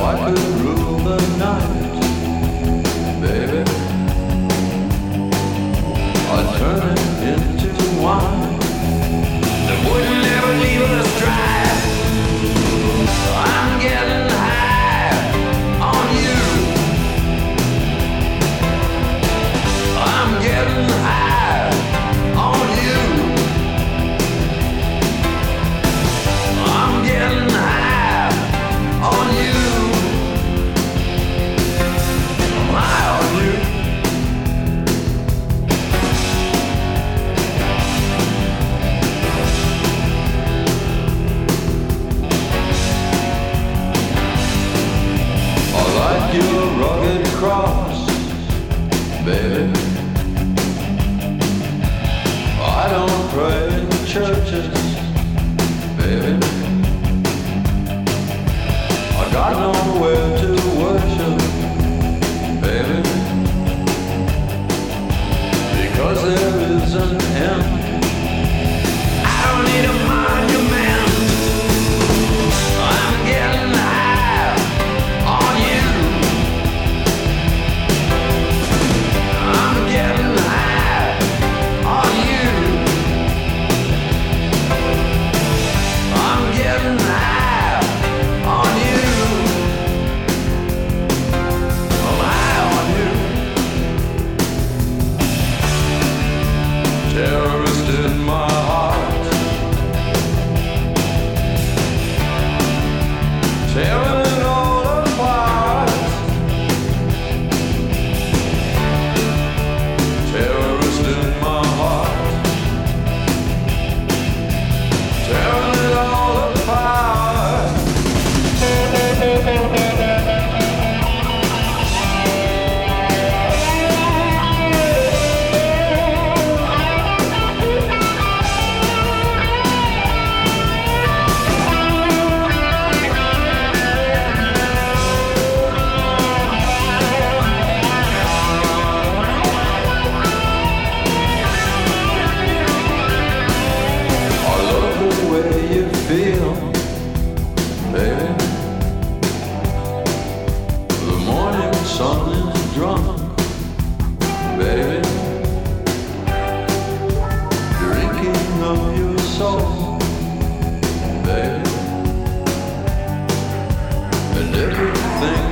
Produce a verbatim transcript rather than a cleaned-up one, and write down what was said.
I could rule the night, baby, I'd turn it into wine that wouldn't ever leave us dry. I'm getting high on you. I'm getting high on you. I'm getting high on you. I'm high on you. I like your rugged cross, baby. I don't pray in the churches, baby. I got nowhere to worship, baby, because there is an end. I don't need a monument. I'm getting high on you. I'm getting high on you. I'm getting high on you. I'm high on you. Terrorist in my heart, tearing it all apart. Terrorist in my heart, tearing it all apart. I love the way you feel, baby. The morning sun is drunk, baby, drinking of your soul, baby, and everything